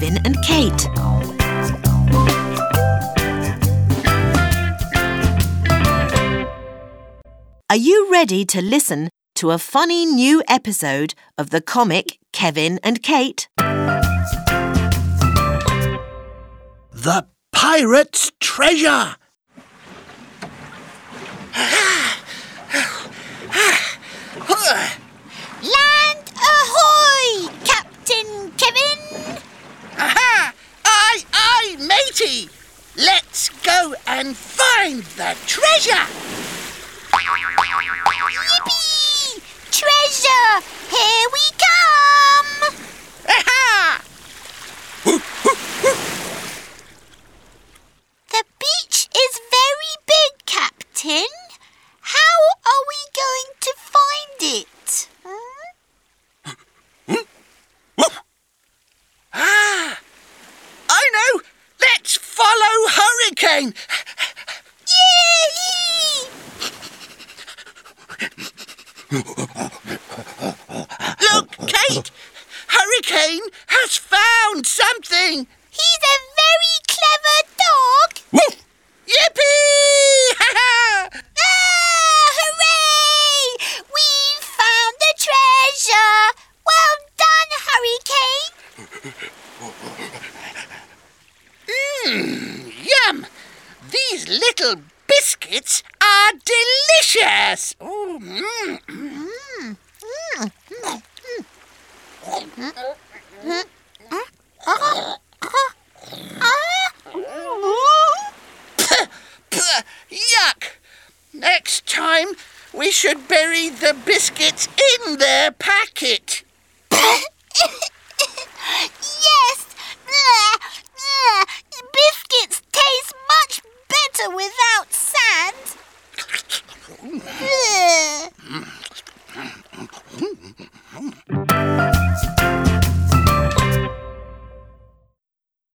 Kevin and Kate. Are you ready to listen to a funny new episode of the comic Kevin and Kate? The Pirate's Treasure! Land ahoy, Captain Kevin! Aha! Aye, matey! Let's go and find the treasure! Yippee! Treasure! Here we come! Aha! The beach is very big, Captain. How are we going to find it? Ah! I know! Let's follow Hurricane! Yay! Look, Kate! Hurricane has found something! He's a very clever dog. Woof! Yippee! Ah, hooray! We found the treasure! Well done, Hurricane! Yum! These little biscuits are delicious! Ooh, Yuck! Next time, we should bury the biscuits in their packet. Yes! Biscuits taste much better without sand.